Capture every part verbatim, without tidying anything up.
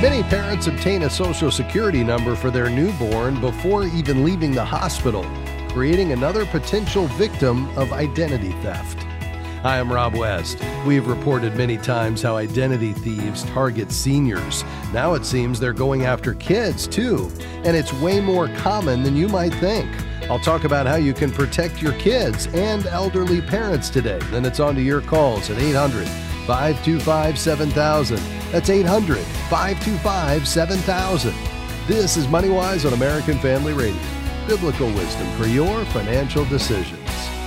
Many parents obtain a Social Security number for their newborn before even leaving the hospital, creating another potential victim of identity theft. Hi, I'm Rob West. We've reported many times how identity thieves target seniors. Now it seems they're going after kids, too, and it's way more common than you might think. I'll talk about how you can protect your kids and elderly parents today. Then it's on to your calls at eight hundred, five two five, seven thousand. That's eight hundred, five two five, seven thousand. This is MoneyWise on American Family Radio. Biblical wisdom for your financial decisions.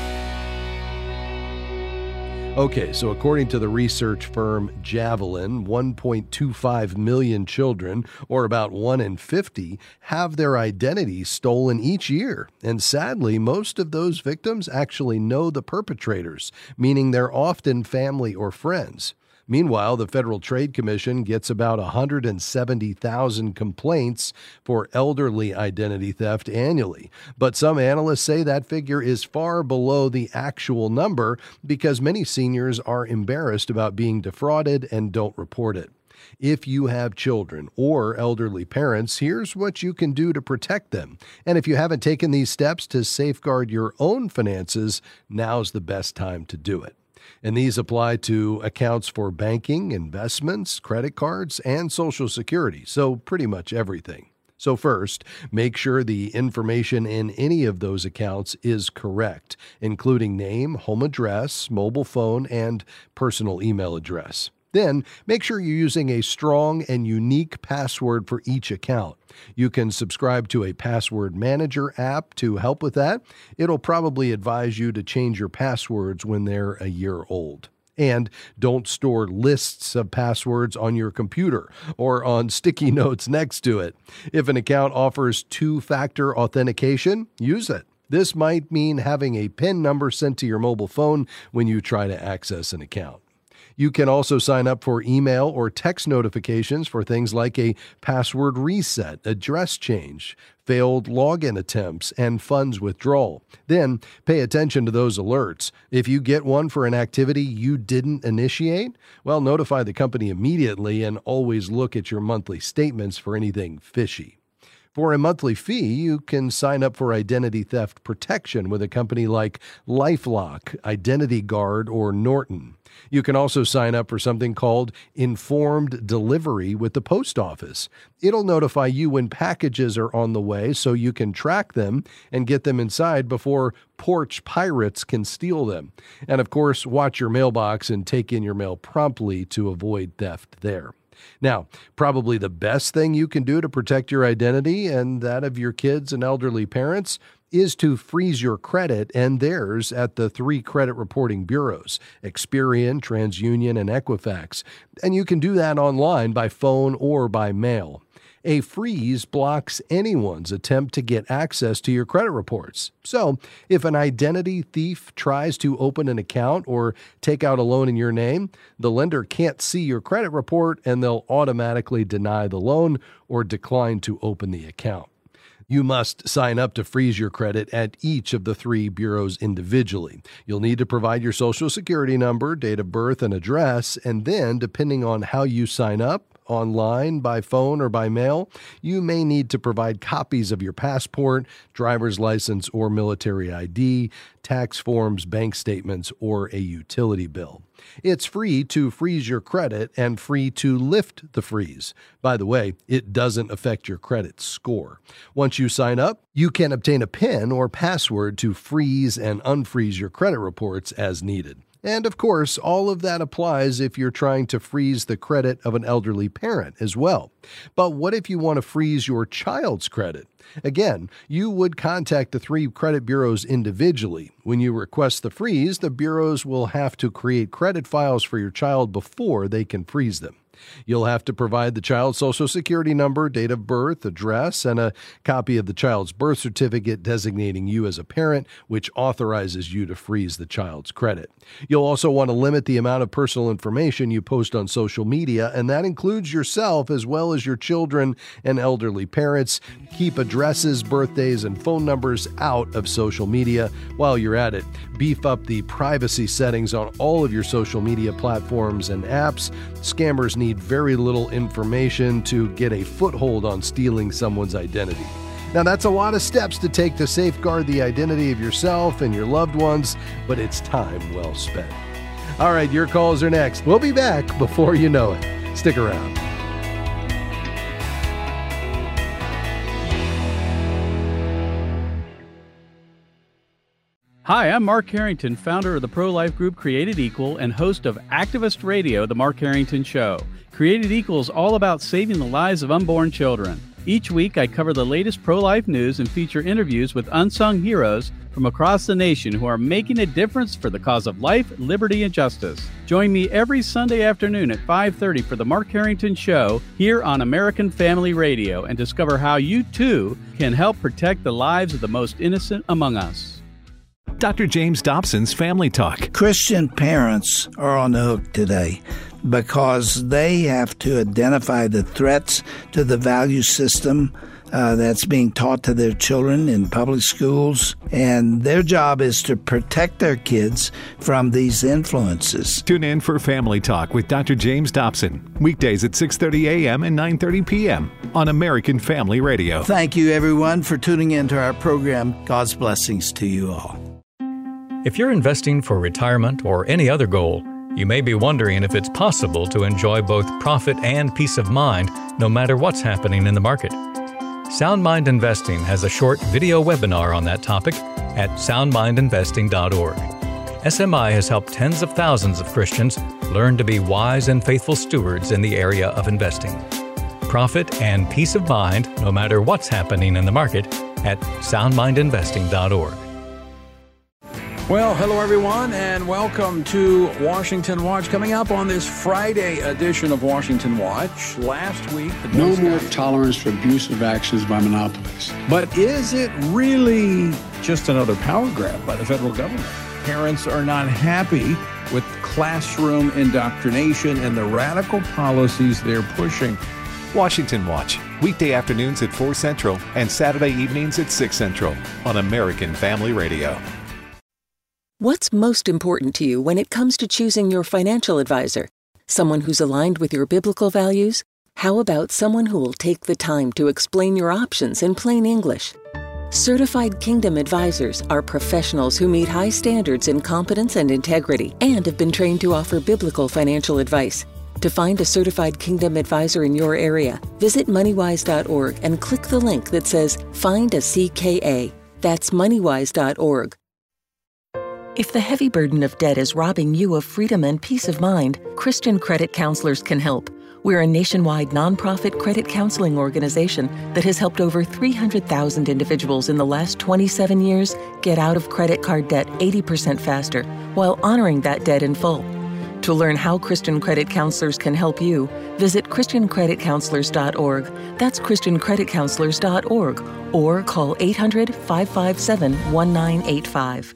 Okay, so according to the research firm Javelin, one point two five million children, or about one in fifty, have their identity stolen each year. And sadly, most of those victims actually know the perpetrators, meaning they're often family or friends. Meanwhile, the Federal Trade Commission gets about one hundred seventy thousand complaints for elderly identity theft annually. But some analysts say that figure is far below the actual number because many seniors are embarrassed about being defrauded and don't report it. If you have children or elderly parents, here's what you can do to protect them. And if you haven't taken these steps to safeguard your own finances, now's the best time to do it. And these apply to accounts for banking, investments, credit cards, and Social Security, so pretty much everything. So first, make sure the information in any of those accounts is correct, including name, home address, mobile phone, and personal email address. Then, make sure you're using a strong and unique password for each account. You can subscribe to a password manager app to help with that. It'll probably advise you to change your passwords when they're a year old. And don't store lists of passwords on your computer or on sticky notes next to it. If an account offers two-factor authentication, use it. This might mean having a PIN number sent to your mobile phone when you try to access an account. You can also sign up for email or text notifications for things like a password reset, address change, failed login attempts, and funds withdrawal. Then pay attention to those alerts. If you get one for an activity you didn't initiate, well, notify the company immediately and always look at your monthly statements for anything fishy. For a monthly fee, you can sign up for identity theft protection with a company like LifeLock, Identity Guard, or Norton. You can also sign up for something called Informed Delivery with the post office. It'll notify you when packages are on the way so you can track them and get them inside before porch pirates can steal them. And of course, watch your mailbox and take in your mail promptly to avoid theft there. Now, probably the best thing you can do to protect your identity and that of your kids and elderly parents is to freeze your credit and theirs at the three credit reporting bureaus, Experian, TransUnion, and Equifax. And you can do that online by phone or by mail. A freeze blocks anyone's attempt to get access to your credit reports. So, if an identity thief tries to open an account or take out a loan in your name, the lender can't see your credit report and they'll automatically deny the loan or decline to open the account. You must sign up to freeze your credit at each of the three bureaus individually. You'll need to provide your Social Security number, date of birth, and address, and then, depending on how you sign up, online, by phone, or by mail, you may need to provide copies of your passport, driver's license, or military I D, tax forms, bank statements, or a utility bill. It's free to freeze your credit and free to lift the freeze. By the way, it doesn't affect your credit score. Once you sign up, you can obtain a PIN or password to freeze and unfreeze your credit reports as needed. And of course, all of that applies if you're trying to freeze the credit of an elderly parent as well. But what if you want to freeze your child's credit? Again, you would contact the three credit bureaus individually. When you request the freeze, the bureaus will have to create credit files for your child before they can freeze them. You'll have to provide the child's Social Security number, date of birth, address, and a copy of the child's birth certificate designating you as a parent, which authorizes you to freeze the child's credit. You'll also want to limit the amount of personal information you post on social media, and that includes yourself as well as your children and elderly parents. Keep addresses, birthdays, and phone numbers out of social media. While you're at it, beef up the privacy settings on all of your social media platforms and apps. Scammers need need very little information to get a foothold on stealing someone's identity. Now, that's a lot of steps to take to safeguard the identity of yourself and your loved ones, but it's time well spent. All right, your calls are next. We'll be back before you know it. Stick around. Hi, I'm Mark Harrington, founder of the pro-life group Created Equal and host of Activist Radio, The Mark Harrington Show. Created Equal is all about saving the lives of unborn children. Each week, I cover the latest pro-life news and feature interviews with unsung heroes from across the nation who are making a difference for the cause of life, liberty, and justice. Join me every Sunday afternoon at five thirty for The Mark Harrington Show here on American Family Radio and discover how you, too, can help protect the lives of the most innocent among us. Doctor James Dobson's Family Talk. Christian parents are on the hook today because they have to identify the threats to the value system uh, that's being taught to their children in public schools, and their job is to protect their kids from these influences. Tune in for Family Talk with Doctor James Dobson, weekdays at six thirty a.m. and nine thirty p.m. on American Family Radio. Thank you, everyone, for tuning into our program. God's blessings to you all. If you're investing for retirement or any other goal, you may be wondering if it's possible to enjoy both profit and peace of mind no matter what's happening in the market. Sound Mind Investing has a short video webinar on that topic at sound mind investing dot org. S M I has helped tens of thousands of Christians learn to be wise and faithful stewards in the area of investing. Profit and peace of mind no matter what's happening in the market at sound mind investing dot org. Well, hello everyone, and welcome to Washington Watch. Coming up on this Friday edition of Washington Watch, last week... No more tolerance for abusive actions by monopolies. But is it really just another power grab by the federal government? Parents are not happy with classroom indoctrination and the radical policies they're pushing. Washington Watch, weekday afternoons at four Central and Saturday evenings at six Central on American Family Radio. What's most important to you when it comes to choosing your financial advisor? Someone who's aligned with your biblical values? How about someone who will take the time to explain your options in plain English? Certified Kingdom Advisors are professionals who meet high standards in competence and integrity and have been trained to offer biblical financial advice. To find a Certified Kingdom Advisor in your area, visit moneywise dot org and click the link that says Find a C K A. That's moneywise dot org. If the heavy burden of debt is robbing you of freedom and peace of mind, Christian Credit Counselors can help. We're a nationwide nonprofit credit counseling organization that has helped over three hundred thousand individuals in the last twenty-seven years get out of credit card debt eighty percent faster while honoring that debt in full. To learn how Christian Credit Counselors can help you, visit christian credit counselors dot org. That's christian credit counselors dot org or call eight hundred, five five seven, one nine eight five.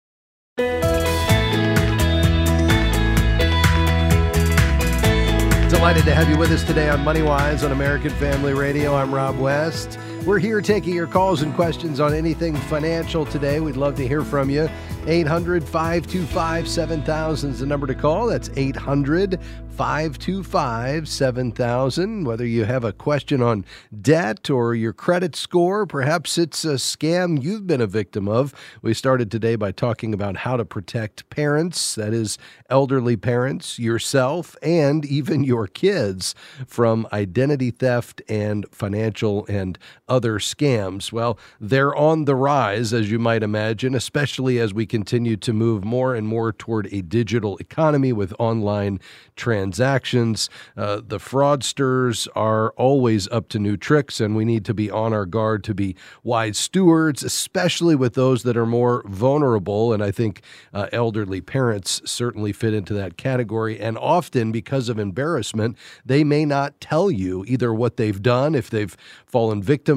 Delighted to have you with us today on MoneyWise on American Family Radio. I'm Rob West. We're here taking your calls and questions on anything financial today. We'd love to hear from you. eight hundred, five two five, seven thousand is the number to call. That's eight hundred, five two five, seven thousand. Whether you have a question on debt or your credit score, perhaps it's a scam you've been a victim of. We started today by talking about how to protect parents, that is, elderly parents, yourself, and even your kids from identity theft and financial and other scams. Well, they're on the rise, as you might imagine, especially as we continue to move more and more toward a digital economy with online transactions. Uh, the fraudsters are always up to new tricks, and we need to be on our guard to be wise stewards, especially with those that are more vulnerable. And I think uh, elderly parents certainly fit into that category. And often, because of embarrassment, they may not tell you either what they've done, if they've fallen victim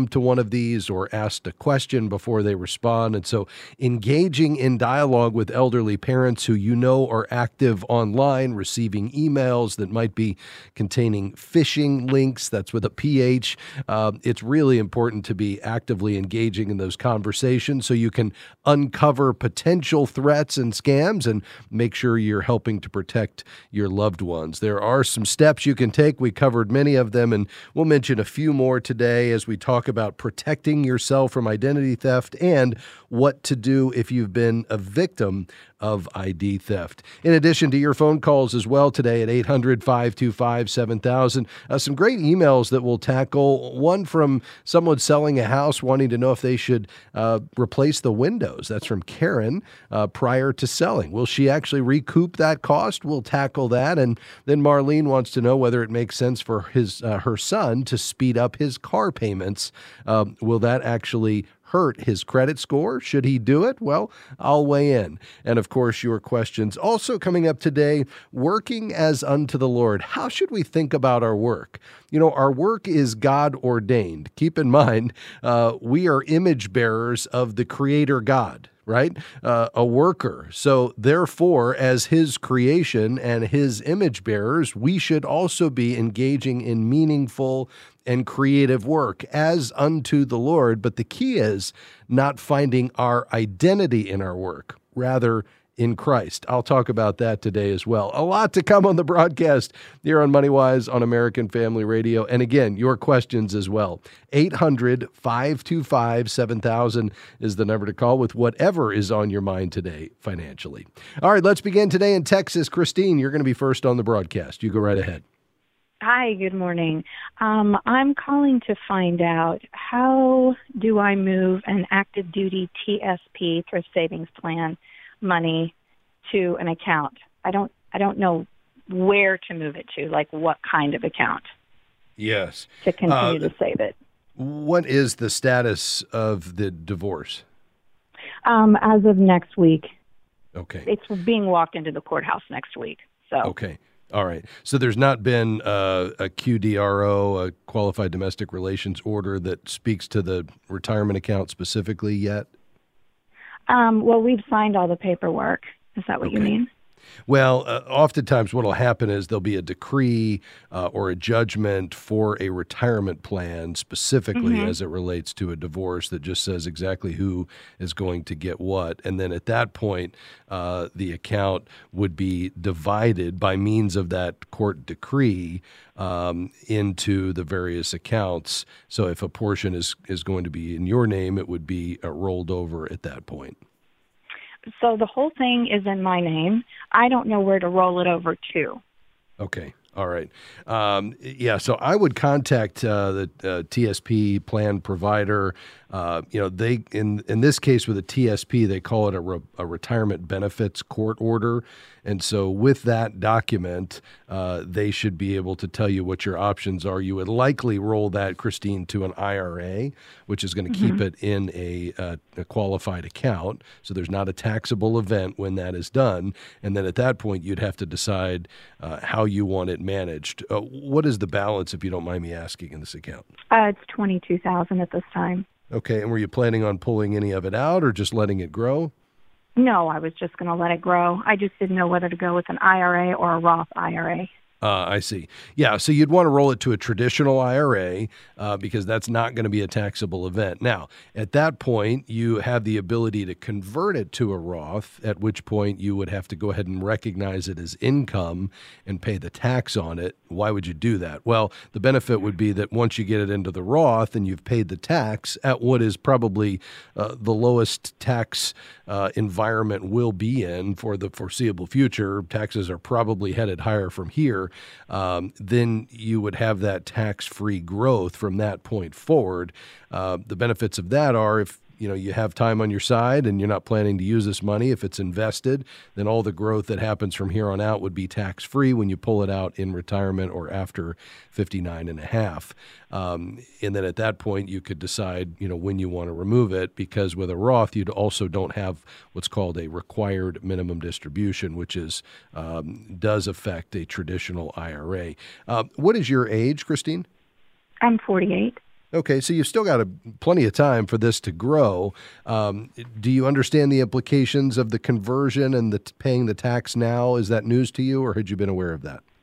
victim to one of these or asked a question before they respond. And so engaging in dialogue with elderly parents who you know are active online, receiving emails that might be containing phishing links, that's with a P H. Uh, it's really important to be actively engaging in those conversations so you can uncover potential threats and scams and make sure you're helping to protect your loved ones. There are some steps you can take. We covered many of them, and we'll mention a few more today as we talk about protecting yourself from identity theft and what to do if you've been a victim of I D theft. In addition to your phone calls as well today at eight hundred, five two five, seven thousand, uh, some great emails that we'll tackle. One from someone selling a house wanting to know if they should uh, replace the windows. That's from Karen uh, prior to selling. Will she actually recoup that cost? We'll tackle that. And then Marlene wants to know whether it makes sense for his uh, her son to speed up his car payments. Uh, will that actually hurt his credit score? Should he do it? Well, I'll weigh in. And of course, your questions. Also coming up today, working as unto the Lord. How should we think about our work? You know, our work is God ordained. Keep in mind, uh, we are image bearers of the Creator God, right? Uh, a worker. So therefore, as his creation and his image bearers, we should also be engaging in meaningful and creative work as unto the Lord. But the key is not finding our identity in our work, rather in Christ. I'll talk about that today as well. A lot to come on the broadcast here on MoneyWise on American Family Radio. And again, your questions as well. eight hundred, five two five, seven thousand is the number to call with whatever is on your mind today financially. All right, let's begin today in Texas. Christine, you're going to be first on the broadcast. You go right ahead. Hi, good morning. Um, I'm calling to find out, how do I move an active duty T S P, thrift savings plan, money to an account? I don't I don't know where to move it to, like what kind of account. Yes. To continue uh, to save it. What is the status of the divorce? Um, as of next week. Okay. It's being walked into the courthouse next week. So. Okay. All right. So there's not been uh, a Q D R O, a Qualified Domestic Relations Order, that speaks to the retirement account specifically yet? Um, well, we've signed all the paperwork. Is that what Okay. you mean? Well, uh, oftentimes what will happen is there'll be a decree uh, or a judgment for a retirement plan specifically Mm-hmm. as it relates to a divorce that just says exactly who is going to get what. And then at that point, uh, the account would be divided by means of that court decree um, into the various accounts. So if a portion is, is going to be in your name, it would be uh, rolled over at that point. So the whole thing is in my name. I don't know where to roll it over to. Okay. All right. Um, yeah, so I would contact uh, the uh, T S P plan provider. Uh, you know, they in in this case with a T S P, they call it a, re, a retirement benefits court order. And so with that document, uh, they should be able to tell you what your options are. You would likely roll that, Christine, to an I R A, which is going to mm-hmm. keep it in a, uh, a qualified account. So there's not a taxable event when that is done. And then at that point, you'd have to decide uh, how you want it managed. Uh, what is the balance, if you don't mind me asking, in this account? Uh, it's twenty-two thousand dollars at this time. Okay, and were you planning on pulling any of it out or just letting it grow? No, I was just going to let it grow. I just didn't know whether to go with an I R A or a Roth I R A. Uh, I see. Yeah, so you'd want to roll it to a traditional I R A uh, because that's not going to be a taxable event. Now, at that point, you have the ability to convert it to a Roth, at which point you would have to go ahead and recognize it as income and pay the tax on it. Why would you do that? Well, the benefit would be that once you get it into the Roth and you've paid the tax at what is probably uh, the lowest tax uh, environment will be in for the foreseeable future, taxes are probably headed higher from here. Um, then you would have that tax-free growth from that point forward. Uh, the benefits of that are if you know you have time on your side and you're not planning to use this money, if it's invested, then all the growth that happens from here on out would be tax-free when you pull it out in retirement or after fifty-nine and a half. Um, and then at that point, you could decide, you know, when you want to remove it, because with a Roth, you also don't have what's called a required minimum distribution, which is um, does affect a traditional I R A. Uh, what is your age, Christine? I'm forty-eight. Okay, so you've still got a, plenty of time for this to grow. Um, do you understand the implications of the conversion and the t- paying the tax now? Is that news to you, or had you been aware of that?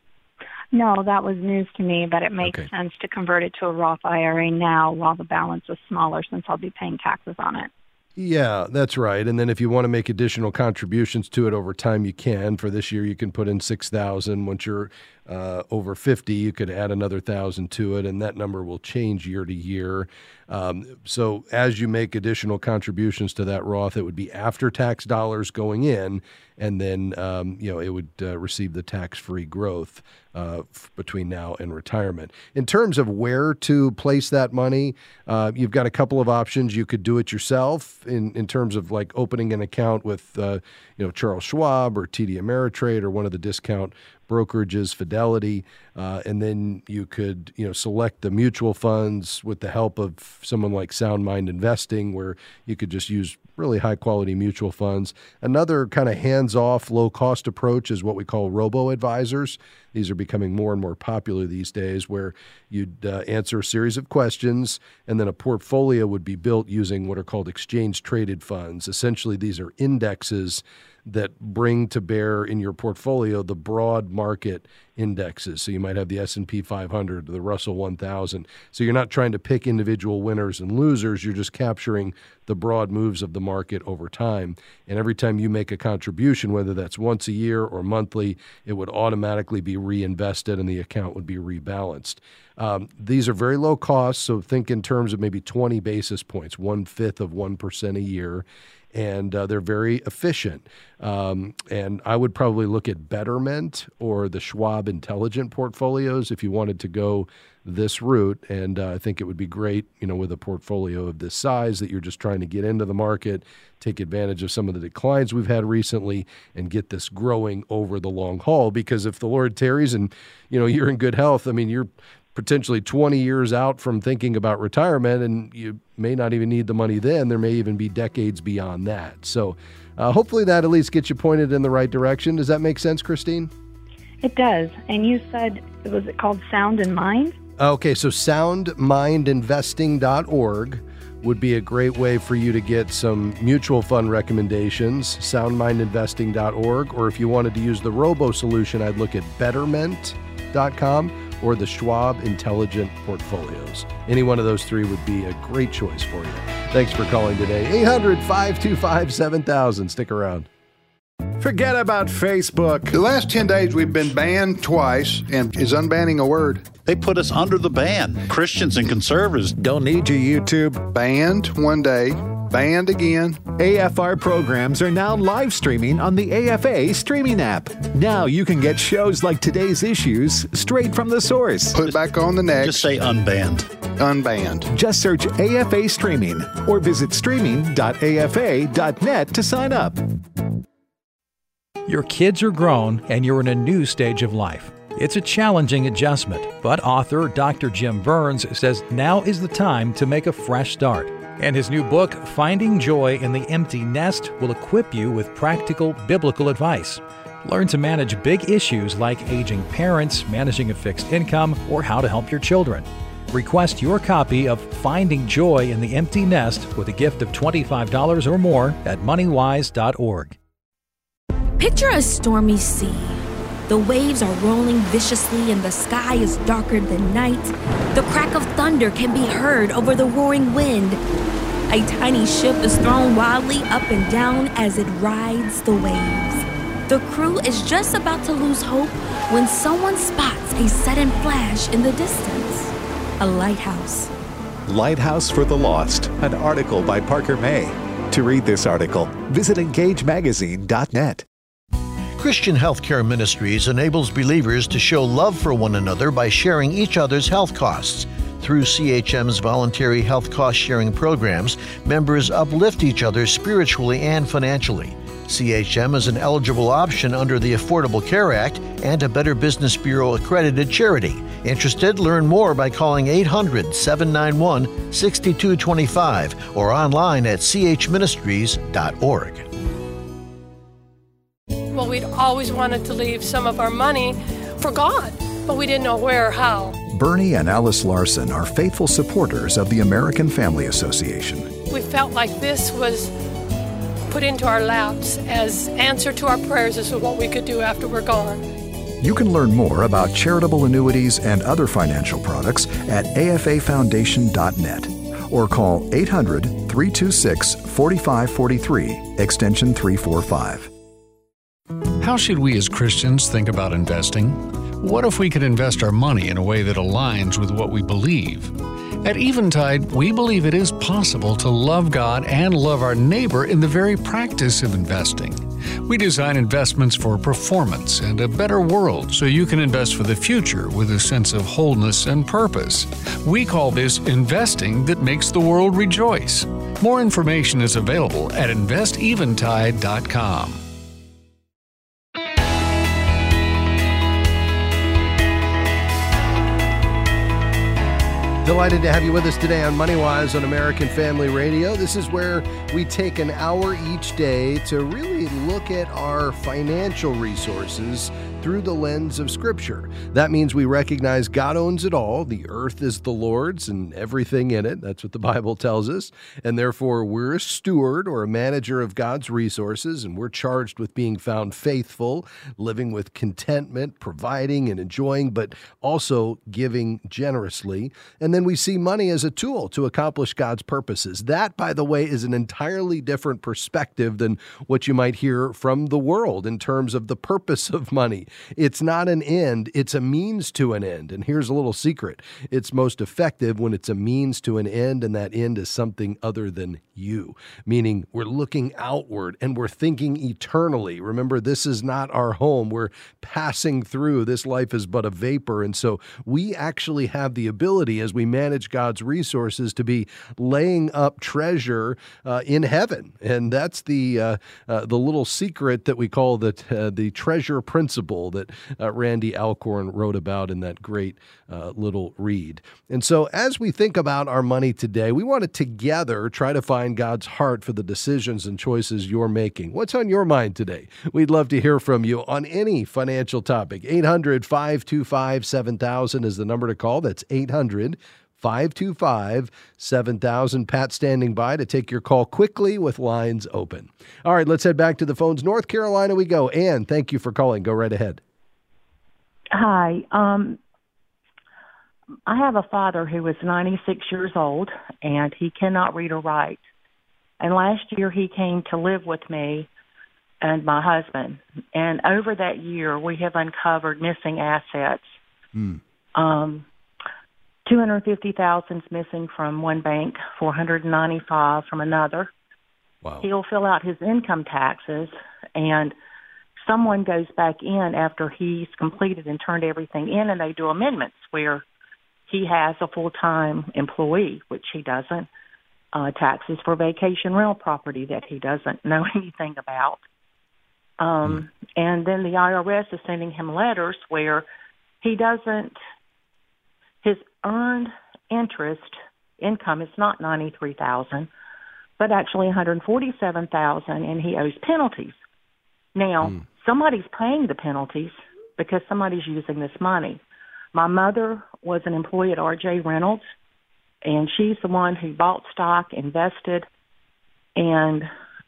No, that was news to me, but it makes Okay. sense to convert it to a Roth I R A now while the balance is smaller, since I'll be paying taxes on it. Yeah, that's right. And then if you want to make additional contributions to it over time, you can. For this year, you can put in six thousand dollars. Once you're uh, over fifty, you could add another one thousand dollars to it, and that number will change year to year. Um, so as you make additional contributions to that Roth, it would be after-tax dollars going in, and then um, you know it would uh, receive the tax-free growth uh, f- between now and retirement. In terms of where to place that money, uh, you've got a couple of options. You could do it yourself in, in terms of like opening an account with uh, you know Charles Schwab or T D Ameritrade or one of the discount brokerages, Fidelity, uh, and then you could, you know, select the mutual funds with the help of someone like Sound Mind Investing, where you could just use really high-quality mutual funds. Another kind of hands-off, low-cost approach is what we call robo-advisors. These are becoming more and more popular these days, where you'd uh, answer a series of questions, and then a portfolio would be built using what are called exchange-traded funds. Essentially, these are indexes that bring to bear in your portfolio the broad market indexes. So you might have the S and P five hundred, the Russell one thousand. So you're not trying to pick individual winners and losers. You're just capturing the broad moves of the market over time. And every time you make a contribution, whether that's once a year or monthly, it would automatically be reinvested and the account would be rebalanced. Um, these are very low cost, so think in terms of maybe twenty basis points, one-fifth of one percent a year. And uh, they're very efficient. Um, and I would probably look at Betterment or the Schwab Intelligent portfolios if you wanted to go this route. And uh, I think it would be great, you know, with a portfolio of this size that you're just trying to get into the market, take advantage of some of the declines we've had recently, and get this growing over the long haul. Because if the Lord tarries and, you know, you're in good health, I mean, you're potentially twenty years out from thinking about retirement, and you may not even need the money then. There may even be decades beyond that. So uh, hopefully that at least gets you pointed in the right direction. Does that make sense, Christine? It does. And you said, was it called Sound and Mind? Okay, so sound mind investing dot org would be a great way for you to get some mutual fund recommendations, sound mind investing dot org. Or if you wanted to use the robo solution, I'd look at betterment dot com or the Schwab Intelligent Portfolios. Any one of those three would be a great choice for you. Thanks for calling today. eight hundred, five two five, seven thousand. Stick around. Forget about Facebook. The last ten days we've been banned twice, and is unbanning a word? They put us under the ban. Christians and conservatives don't need your YouTube. Banned one day, banned again. A F R programs are now live streaming on the A F A streaming app. Now you can get shows like today's issues straight from the source. Put back on the next. Just say unbanned. Unbanned. Just search A F A streaming or visit streaming dot A F A dot net to sign up. Your kids are grown and you're in a new stage of life. It's a challenging adjustment, but author Doctor Jim Burns says now is the time to make a fresh start. And his new book, Finding Joy in the Empty Nest, will equip you with practical biblical advice. Learn to manage big issues like aging parents, managing a fixed income, or how to help your children. Request your copy of Finding Joy in the Empty Nest with a gift of twenty-five dollars or more at moneywise dot org. Picture a stormy sea. The waves are rolling viciously and the sky is darker than night. The crack of thunder can be heard over the roaring wind. A tiny ship is thrown wildly up and down as it rides the waves. The crew is just about to lose hope when someone spots a sudden flash in the distance. A lighthouse. Lighthouse for the Lost, an article by Parker May. To read this article, visit engage magazine dot net. Christian Healthcare Ministries enables believers to show love for one another by sharing each other's health costs. Through C H M's voluntary health cost-sharing programs, members uplift each other spiritually and financially. C H M is an eligible option under the Affordable Care Act and a Better Business Bureau accredited charity. Interested? Learn more by calling eight hundred, seven nine one, six two two five or online at c h ministries dot org. Well, we'd always wanted to leave some of our money for God, but we didn't know where or how. Bernie and Alice Larson are faithful supporters of the American Family Association. We felt like this was put into our laps as answer to our prayers as to what we could do after we're gone. You can learn more about charitable annuities and other financial products at A F A foundation dot net or call eight hundred, three two six, four five four three, extension three forty-five. How should we as Christians think about investing? What if we could invest our money in a way that aligns with what we believe? At Eventide, we believe it is possible to love God and love our neighbor in the very practice of investing. We design investments for performance and a better world so you can invest for the future with a sense of wholeness and purpose. We call this investing that makes the world rejoice. More information is available at invest eventide dot com. Delighted to have you with us today on MoneyWise on American Family Radio. This is where we take an hour each day to really look at our financial resources through the lens of Scripture. That means we recognize God owns it all. The earth is the Lord's and everything in it. That's what the Bible tells us. And therefore, we're a steward or a manager of God's resources, and we're charged with being found faithful, living with contentment, providing and enjoying, but also giving generously. And then we see money as a tool to accomplish God's purposes. That, by the way, is an entirely different perspective than what you might hear from the world in terms of the purpose of money. It's not an end, it's a means to an end. And here's a little secret. It's most effective when it's a means to an end, and that end is something other than you, meaning we're looking outward and we're thinking eternally. Remember, this is not our home. We're passing through. This life is but a vapor. And so we actually have the ability, as we manage God's resources, to be laying up treasure uh, in heaven. And that's the uh, uh, the little secret that we call the, uh, the treasure principle that uh, Randy Alcorn wrote about in that great uh, little read. And so as we think about our money today, we want to together try to find God's heart for the decisions and choices you're making. What's on your mind today? We'd love to hear from you on any financial topic. eight hundred, five two five, seven thousand is the number to call. That's eight hundred, five two five, seven thousand. Pat standing by to take your call quickly with lines open. All right, let's head back to the phones. North Carolina we go. Ann, thank you for calling. Go right ahead. Hi. Um, I have a father who is ninety-six years old, and he cannot read or write. And last year he came to live with me and my husband. And over that year, we have uncovered missing assets. Mm. Um, two hundred fifty thousand dollars missing from one bank, four hundred ninety-five dollars from another. Wow. He'll fill out his income taxes, and someone goes back in after he's completed and turned everything in, and they do amendments where he has a full-time employee, which he doesn't, uh, taxes for vacation rental property that he doesn't know anything about. Um, mm. And then the I R S is sending him letters where he doesn't, his earned interest income is not ninety-three thousand dollars, but actually one hundred forty-seven thousand dollars, and he owes penalties. Now, mm. somebody's paying the penalties because somebody's using this money. My mother was an employee at R J Reynolds, and she's the one who bought stock, invested, and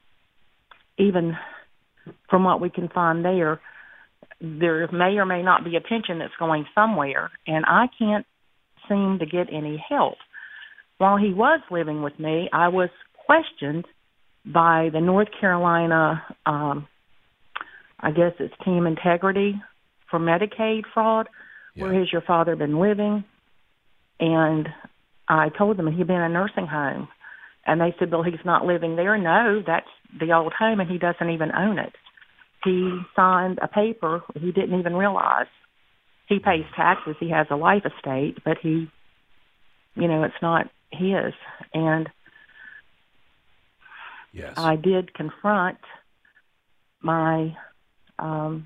even from what we can find there, there may or may not be a pension that's going somewhere, and I can't seem to get any help. While he was living with me, I was questioned by the North Carolina, um, I guess it's Team Integrity for Medicaid fraud. Yeah. Where has your father been living? And I told them he'd been in a nursing home. And they said, well, he's not living there. No, that's the old home, and he doesn't even own it. He signed a paper he didn't even realize. He pays taxes. He has a life estate, but he, you know, it's not his. And yes. I did confront my um,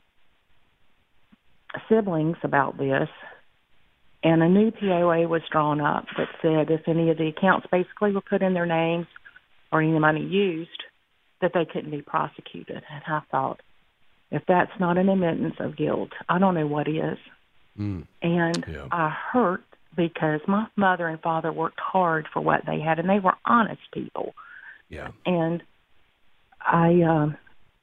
siblings about this, and a new P O A was drawn up that said if any of the accounts basically were put in their names or any money used, that they couldn't be prosecuted. And I thought, if that's not an admittance of guilt, I don't know what is. Mm. And yeah. I hurt because my mother and father worked hard for what they had, and they were honest people. Yeah. And I, um,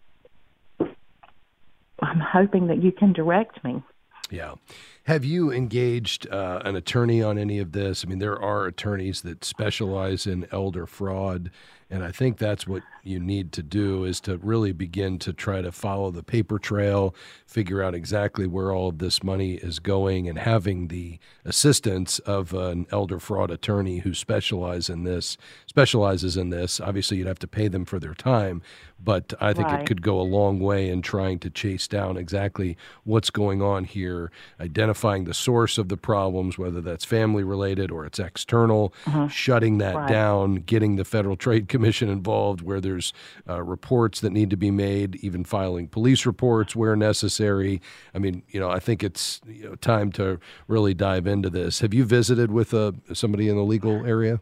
I'm hoping that you can direct me. Yeah. Have you engaged uh, an attorney on any of this? I mean, there are attorneys that specialize in elder fraud, and I think that's what you need to do, is to really begin to try to follow the paper trail, figure out exactly where all of this money is going, and having the assistance of an elder fraud attorney who specialize in this, specializes in this. Obviously, you'd have to pay them for their time, but I think right. it could go a long way in trying to chase down exactly what's going on here, identifying the source of the problems, whether that's family related or it's external, uh-huh. shutting that right. down, getting the Federal Trade Commission involved where there's uh, reports that need to be made, even filing police reports where necessary. I mean, you know, I think it's you know, time to really dive into this. Have you visited with uh, somebody in the legal area?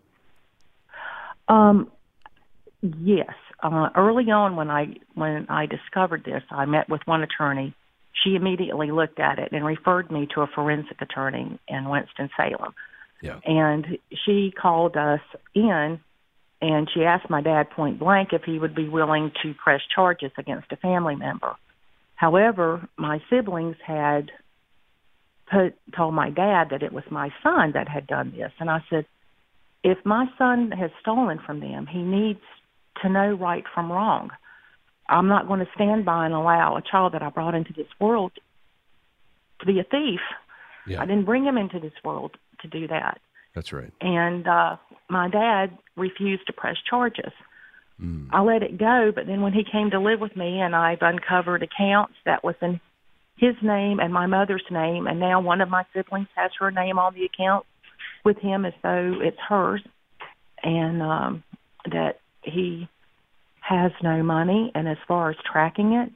Um, yes. Uh, early on when I when I discovered this, I met with one attorney. She immediately looked at it and referred me to a forensic attorney in Winston-Salem. Yeah. And she called us in, and she asked my dad point blank if he would be willing to press charges against a family member. However, my siblings had put, told my dad that it was my son that had done this. And I said, if my son has stolen from them, he needs to know right from wrong. I'm not going to stand by and allow a child that I brought into this world to be a thief. Yeah. I didn't bring him into this world to do that. That's right. And uh, my dad refused to press charges. Mm. I let it go, but then when he came to live with me and I've uncovered accounts that was in his name and my mother's name, and now one of my siblings has her name on the account with him as though it's hers, and um, that he has no money. And as far as tracking it,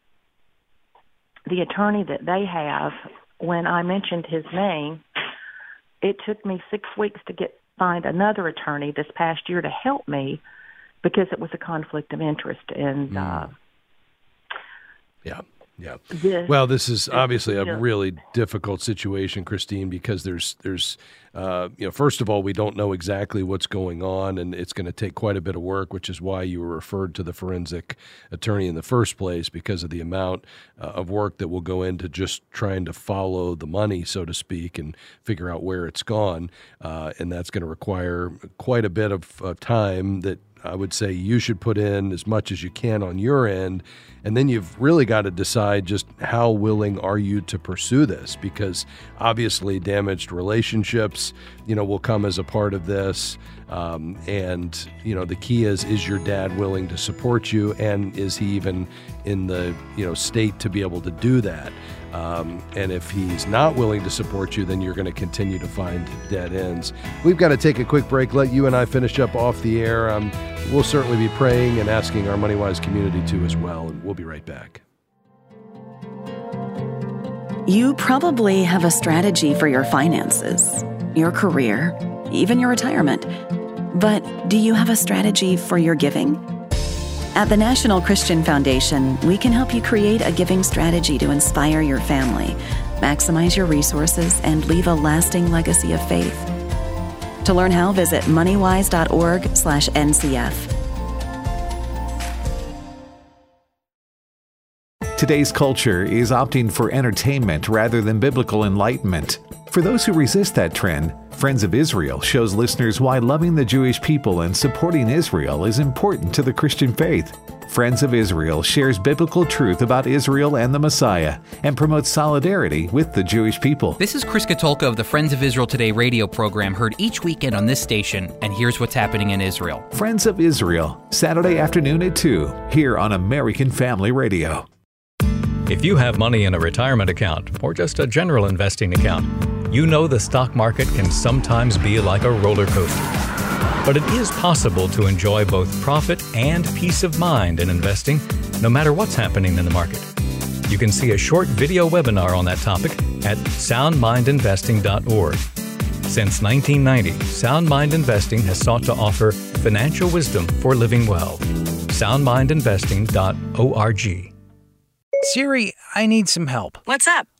the attorney that they have, when I mentioned his name, it took me six weeks to get find another attorney this past year to help me because it was a conflict of interest. And uh, yeah. Yeah. This, well, this is obviously a really difficult situation, Christine, because there's, there's, uh, you know, first of all, we don't know exactly what's going on, and it's going to take quite a bit of work, which is why you were referred to the forensic attorney in the first place, because of the amount uh, of work that will go into just trying to follow the money, so to speak, and figure out where it's gone. Uh, and that's going to require quite a bit of uh, time that I would say you should put in as much as you can on your end. And then you've really got to decide just how willing are you to pursue this, because obviously damaged relationships, you know, will come as a part of this. Um, and, you know, the key is, is your dad willing to support you? And is he even in the, you know, state to be able to do that? Um, and if he's not willing to support you, then you're going to continue to find dead ends. We've got to take a quick break, let you and I finish up off the air. Um, we'll certainly be praying and asking our MoneyWise community to as well, and we'll be right back. You probably have a strategy for your finances, your career, even your retirement. But do you have a strategy for your giving? At the National Christian Foundation, we can help you create a giving strategy to inspire your family, maximize your resources, and leave a lasting legacy of faith. To learn how, visit moneywise.org slash NCF. Today's culture is opting for entertainment rather than biblical enlightenment. For those who resist that trend, Friends of Israel shows listeners why loving the Jewish people and supporting Israel is important to the Christian faith. Friends of Israel shares biblical truth about Israel and the Messiah and promotes solidarity with the Jewish people. This is Chris Katulka of the Friends of Israel Today radio program, heard each weekend on this station, and here's what's happening in Israel. Friends of Israel, Saturday afternoon at two, here on American Family Radio. If you have money in a retirement account or just a general investing account, you know the stock market can sometimes be like a roller coaster. But it is possible to enjoy both profit and peace of mind in investing, no matter what's happening in the market. You can see a short video webinar on that topic at sound mind investing dot org. Since nineteen ninety, Sound Mind Investing has sought to offer financial wisdom for living well. sound mind investing dot org. Siri, I need some help. What's up?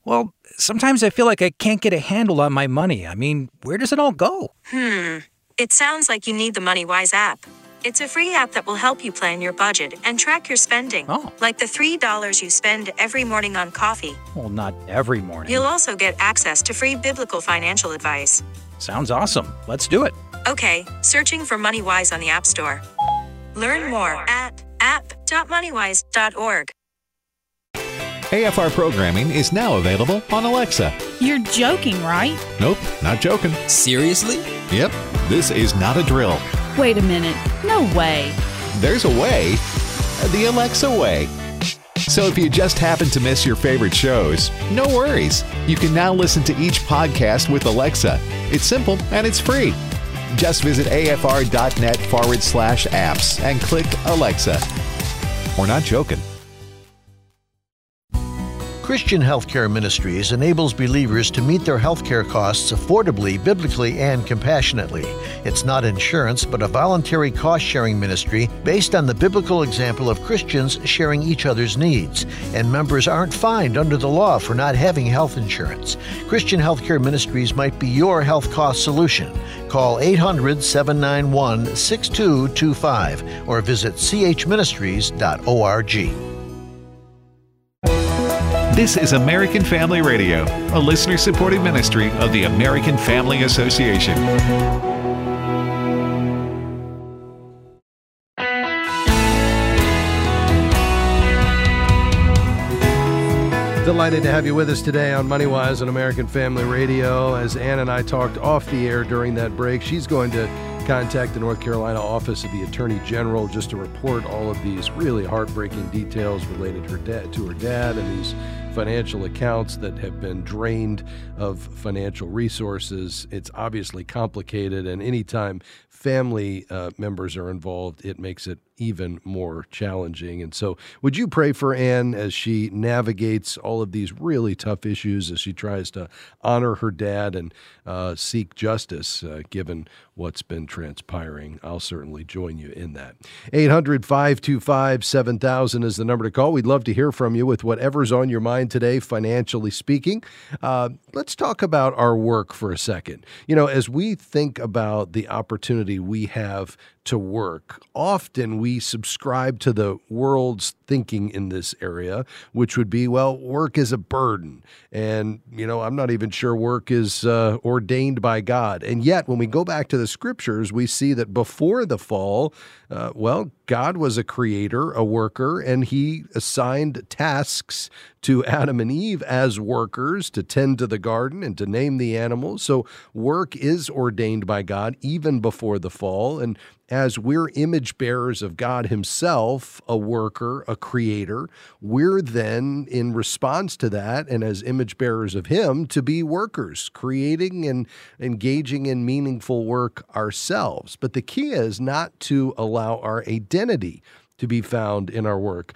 Well, sometimes I feel like I can't get a handle on my money. I mean, where does it all go? Hmm. It sounds like you need the MoneyWise app. It's a free app that will help you plan your budget and track your spending. Oh. Like the three dollars you spend every morning on coffee. Well, not every morning. You'll also get access to free biblical financial advice. Sounds awesome. Let's do it. Okay, searching for MoneyWise on the App Store. Learn more at app dot moneywise dot org. A F R programming is now available on Alexa. You're joking, right? Nope, not joking. Seriously? Yep, this is not a drill. Wait a minute. No way. There's a way, the Alexa way. So if you just happen to miss your favorite shows, no worries. You can now listen to each podcast with Alexa. It's simple and it's free. Just visit afr.net forward slash apps and click Alexa. We're not joking. Christian Healthcare Ministries enables believers to meet their healthcare costs affordably, biblically, and compassionately. It's not insurance, but a voluntary cost-sharing ministry based on the biblical example of Christians sharing each other's needs. And members aren't fined under the law for not having health insurance. Christian Healthcare Ministries might be your health cost solution. Call eight hundred, seven nine one, six two two five or visit c h ministries dot org. This is American Family Radio, a listener-supported ministry of the American Family Association. Delighted to have you with us today on MoneyWise on American Family Radio. As Ann and I talked off the air during that break, she's going to contact the North Carolina Office of the Attorney General just to report all of these really heartbreaking details related to her dad, to her dad and these financial accounts that have been drained of financial resources. It's obviously complicated, and anytime family uh, members are involved, it makes it even more challenging. And so would you pray for Ann as she navigates all of these really tough issues, as she tries to honor her dad and uh, seek justice, uh, given what's been transpiring? I'll certainly join you in that. eight hundred, five two five, seven thousand is the number to call. We'd love to hear from you with whatever's on your mind today, financially speaking. Uh, let's talk about our work for a second. You know, as we think about the opportunity we have to work, often we subscribe to the world's thinking in this area, which would be, well, work is a burden. And, you know, I'm not even sure work is uh, ordained by God. And yet, when we go back to the scriptures, we see that before the fall, uh, well, God was a creator, a worker, and he assigned tasks to Adam and Eve as workers to tend to the garden and to name the animals. So work is ordained by God even before the fall. And as we're image bearers of God himself, a worker, a creator, we're then, in response to that, and as image bearers of him, to be workers, creating and engaging in meaningful work ourselves. But the key is not to allow our identity to be found in our work.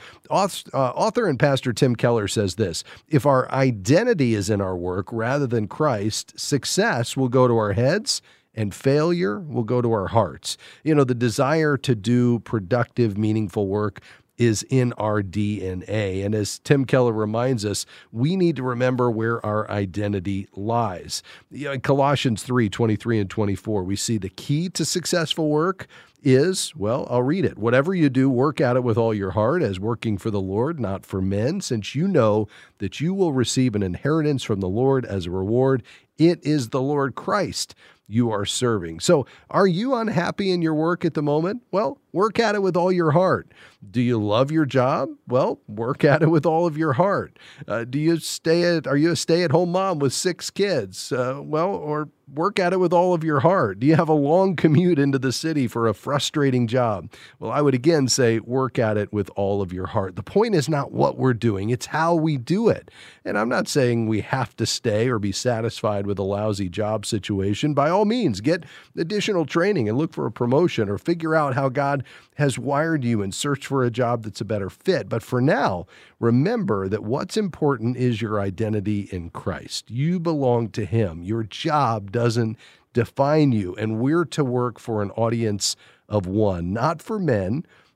Author and pastor Tim Keller says this: if our identity is in our work rather than Christ, success will go to our heads and failure will go to our hearts. You know, the desire to do productive, meaningful work is in our D N A. And as Tim Keller reminds us, we need to remember where our identity lies. You know, in Colossians three, twenty-three and twenty-four, we see the key to successful work is, well, I'll read it. Whatever you do, work at it with all your heart as working for the Lord, not for men, since you know that you will receive an inheritance from the Lord as a reward. It is the Lord Christ you are serving. So are you unhappy in your work at the moment? Well, work at it with all your heart. Do you love your job? Well, work at it with all of your heart. Uh, do you stay at, are you a stay-at-home mom with six kids? Uh, well, or work at it with all of your heart. Do you have a long commute into the city for a frustrating job? Well, I would again say work at it with all of your heart. The point is not what we're doing, it's how we do it. And I'm not saying we have to stay or be satisfied with a lousy job situation. By all means, get additional training and look for a promotion or figure out how God has wired you and search for a job that's a better fit. But for now, remember that what's important is your identity in Christ. You belong to him. Your job doesn't define you. And we're to work for an audience of one, not for men,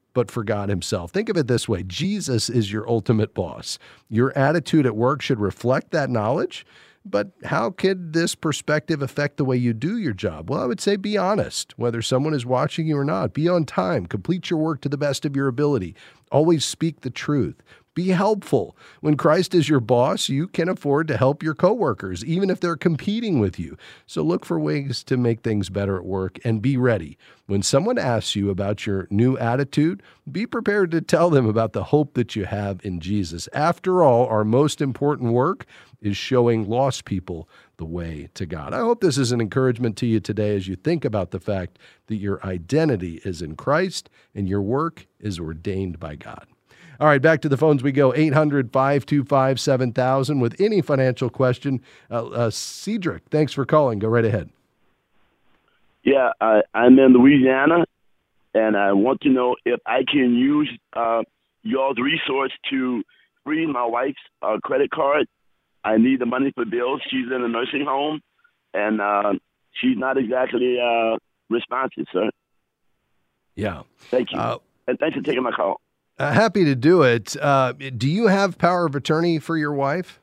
but for God himself. Think of it this way. Jesus is your ultimate boss. Your attitude at work should reflect that knowledge. But how could this perspective affect the way you do your job? Well, I would say be honest, whether someone is watching you or not. Be on time. Complete your work to the best of your ability. Always speak the truth. Be helpful. When Christ is your boss, you can afford to help your coworkers, even if they're competing with you. So look for ways to make things better at work and be ready. When someone asks you about your new attitude, be prepared to tell them about the hope that you have in Jesus. After all, our most important work is showing lost people the way to God. I hope this is an encouragement to you today as you think about the fact that your identity is in Christ and your work is ordained by God. All right, back to the phones we go. eight hundred, five two five, seven thousand with any financial question. Uh, uh, Cedric, thanks for calling. Go right ahead. Yeah, I, I'm in Louisiana, and I want to know if I can use uh, y'all's resource to freeze my wife's uh, credit card. I need the money for bills. She's in a nursing home, and uh, she's not exactly uh, responsive, sir. Yeah. Thank you. Uh, and thanks for taking my call. Uh, happy to do it. Uh, do you have power of attorney for your wife?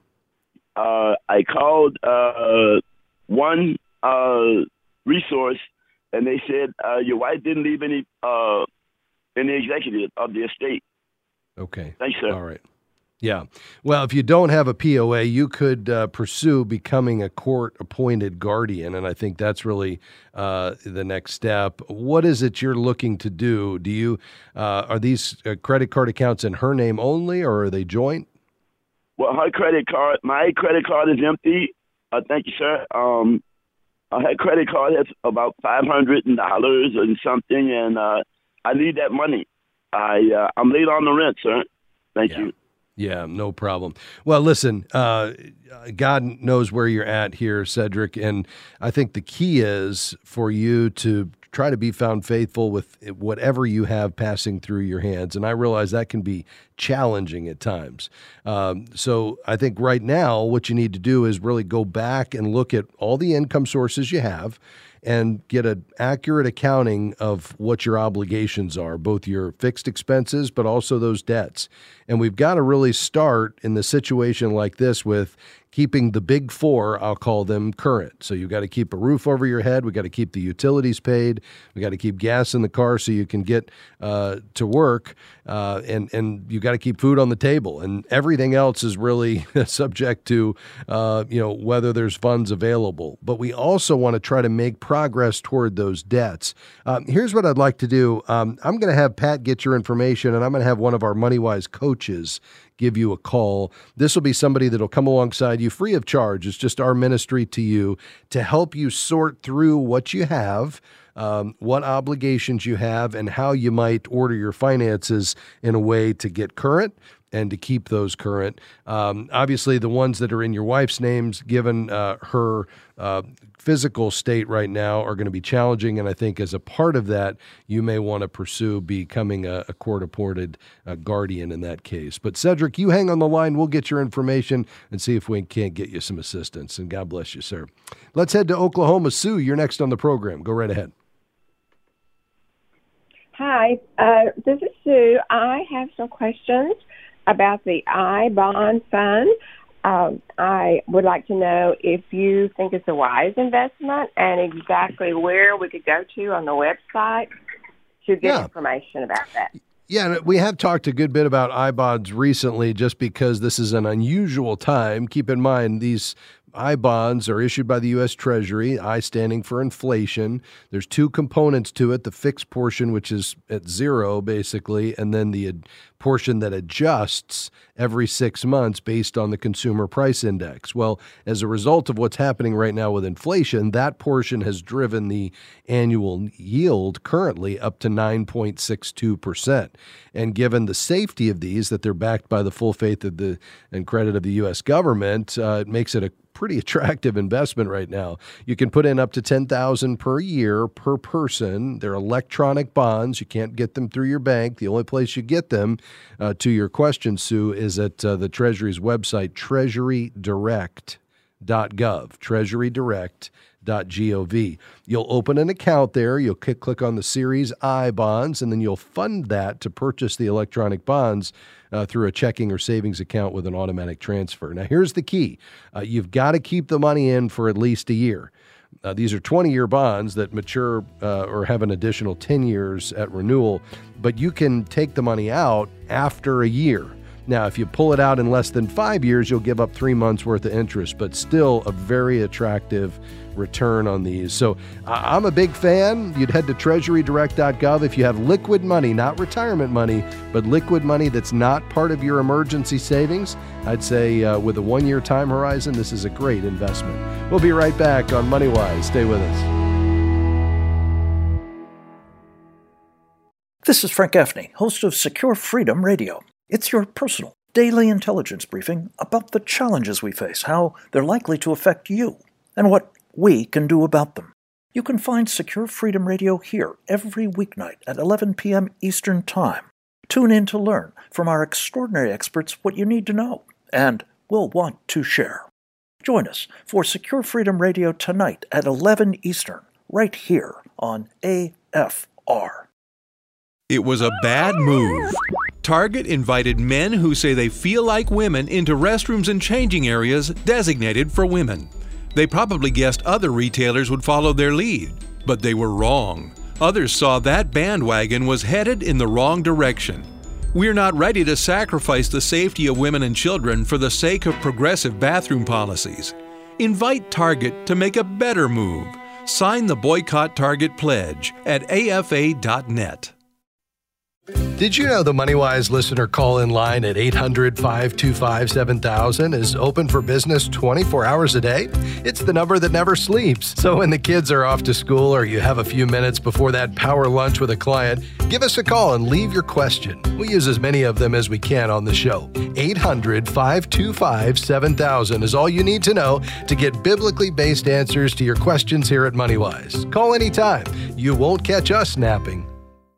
Uh, I called uh, one uh, resource, and they said uh, your wife didn't leave any uh, any executive of the estate. Okay. Thanks, sir. All right. Yeah. Well, if you don't have a P O A, you could uh, pursue becoming a court-appointed guardian, and I think that's really uh, the next step. What is it you're looking to do? Do you uh, are these uh, credit card accounts in her name only, or are they joint? Well, her credit card, my credit card is empty. Uh, thank you, sir. Um, her credit card has about five hundred dollars and something, and uh, I need that money. I uh, I'm late on the rent, sir. Thank yeah. you. Yeah, no problem. Well, listen, uh, God knows where you're at here, Cedric, and I think the key is for you to try to be found faithful with whatever you have passing through your hands, and I realize that can be challenging at times. Um, so I think right now what you need to do is really go back and look at all the income sources you have and get an accurate accounting of what your obligations are, both your fixed expenses, but also those debts. And we've got to really start in the situation like this with keeping the big four, I'll call them, current. So you've got to keep a roof over your head. We've got to keep the utilities paid. We've got to keep gas in the car so you can get uh, to work. Uh, and, and you've got to keep food on the table. And everything else is really subject to, uh, you know, whether there's funds available. But we also want to try to make progress toward those debts. Um, here's what I'd like to do. Um, I'm going to have Pat get your information, and I'm going to have one of our MoneyWise coaches give you a call. This will be somebody that'll come alongside you free of charge. It's just our ministry to you to help you sort through what you have, um, what obligations you have, and how you might order your finances in a way to get current and to keep those current. Um, obviously, the ones that are in your wife's names, given uh, her uh, physical state right now, are going to be challenging. And I think as a part of that, you may want to pursue becoming a, a court-appointed uh, guardian in that case. But Cedric, you hang on the line. We'll get your information and see if we can't get you some assistance. And God bless you, sir. Let's head to Oklahoma. Sue, you're next on the program. Go right ahead. Hi, uh, this is Sue. I have some questions about the I bond fund. Um, I would like to know if you think it's a wise investment and exactly where we could go to on the website to get yeah. information about that. Yeah, we have talked a good bit about I bonds recently just because this is an unusual time. Keep in mind, these I bonds are issued by the U S Treasury, I standing for inflation. There's two components to it, the fixed portion, which is at zero, basically, and then the ad- portion that adjusts every six months based on the consumer price index. Well, as a result of what's happening right now with inflation, that portion has driven the annual yield currently up to nine point six two percent. And given the safety of these, that they're backed by the full faith of the and credit of the U S government, uh, it makes it a pretty attractive investment right now. You can put in up to ten thousand dollars per year per person. They're electronic bonds. You can't get them through your bank. The only place you get them, uh, to your question, Sue, is at uh, the Treasury's website, treasury direct dot gov, treasury direct dot gov. You'll open an account there. You'll click, click on the Series I bonds, and then you'll fund that to purchase the electronic bonds uh, through a checking or savings account with an automatic transfer. Now, here's the key. Uh, you've got to keep the money in for at least a year. Uh, these are twenty-year bonds that mature uh, or have an additional ten years at renewal, but you can take the money out after a year. Now, if you pull it out in less than five years, you'll give up three months worth of interest, but still a very attractive return on these. So uh, I'm a big fan. You'd head to treasury direct dot gov if you have liquid money, not retirement money, but liquid money that's not part of your emergency savings. I'd say uh, with a one-year time horizon, this is a great investment. We'll be right back on MoneyWise. Stay with us. This is Frank Gaffney, host of Secure Freedom Radio. It's your personal daily intelligence briefing about the challenges we face, how they're likely to affect you, and what we can do about them. You can find Secure Freedom Radio here every weeknight at eleven p.m. Eastern Time. Tune in to learn from our extraordinary experts what you need to know and will want to share. Join us for Secure Freedom Radio tonight at eleven Eastern, right here on A F R. It was a bad move. Target invited men who say they feel like women into restrooms and changing areas designated for women. They probably guessed other retailers would follow their lead, but they were wrong. Others saw that bandwagon was headed in the wrong direction. We're not ready to sacrifice the safety of women and children for the sake of progressive bathroom policies. Invite Target to make a better move. Sign the Boycott Target Pledge at A F A dot net. Did you know the MoneyWise listener call-in line at eight hundred, five two five, seven thousand is open for business twenty-four hours a day? It's the number that never sleeps. So when the kids are off to school or you have a few minutes before that power lunch with a client, give us a call and leave your question. We use as many of them as we can on the show. eight hundred, five two five, seven thousand is all you need to know to get biblically based answers to your questions here at MoneyWise. Call anytime. You won't catch us napping.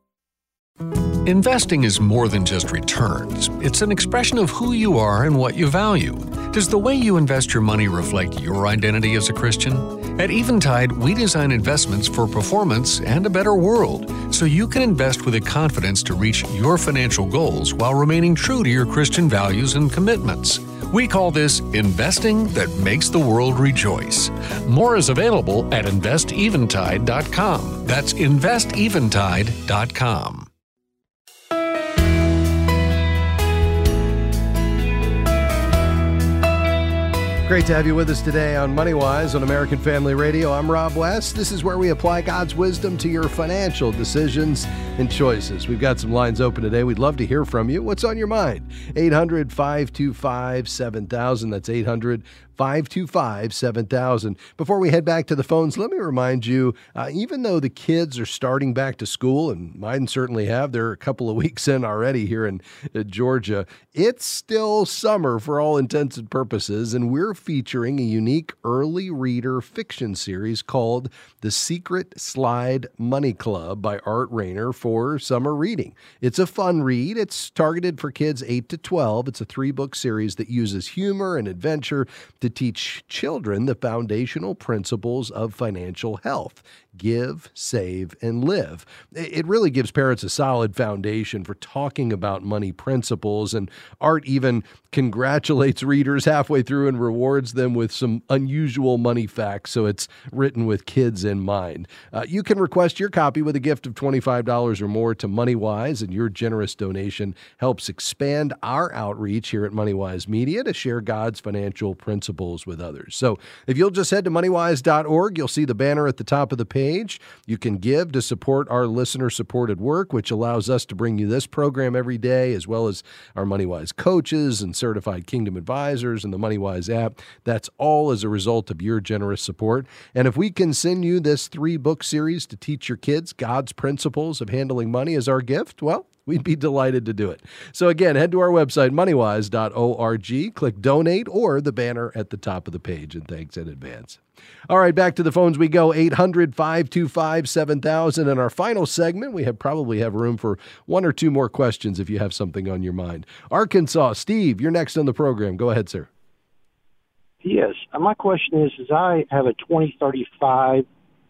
Investing is more than just returns. It's an expression of who you are and what you value. Does the way you invest your money reflect your identity as a Christian? At Eventide, we design investments for performance and a better world, so you can invest with the confidence to reach your financial goals while remaining true to your Christian values and commitments. We call this investing that makes the world rejoice. More is available at invest eventide dot com. That's invest eventide dot com. Great to have you with us today on MoneyWise on American Family Radio. I'm Rob West. This is where we apply God's wisdom to your financial decisions and choices. We've got some lines open today. We'd love to hear from you. What's on your mind? eight hundred, five two five, seven thousand. That's eight hundred, five two five, seven thousand. Before we head back to the phones, let me remind you, uh, even though the kids are starting back to school, and mine certainly have, they're a couple of weeks in already here in uh, Georgia, it's still summer for all intents and purposes, and we're featuring a unique early reader fiction series called The Secret Slide Money Club by Art Rayner for summer reading. It's a fun read. It's targeted for kids eight to twelve. It's a three-book series that uses humor and adventure to teach children the foundational principles of financial health. Give, save, and live. It really gives parents a solid foundation for talking about money principles, and Art even congratulates readers halfway through and rewards them with some unusual money facts, so it's written with kids in mind. Uh, you can request your copy with a gift of twenty-five dollars or more to MoneyWise, and your generous donation helps expand our outreach here at MoneyWise Media to share God's financial principles with others. So if you'll just head to moneywise dot org, you'll see the banner at the top of the page. You can give to support our listener-supported work, which allows us to bring you this program every day, as well as our MoneyWise coaches and certified Kingdom advisors and the MoneyWise app. That's all as a result of your generous support. And if we can send you this three-book series to teach your kids God's principles of handling money as our gift, well, we'd be delighted to do it. So again, head to our website, moneywise dot org, click donate or the banner at the top of the page, and thanks in advance. All right, back to the phones we go, eight hundred, five two five, seven thousand. In our final segment, we have probably have room for one or two more questions if you have something on your mind. Arkansas, Steve, you're next on the program. Go ahead, sir. Yes. My question is, is I have a twenty thirty-five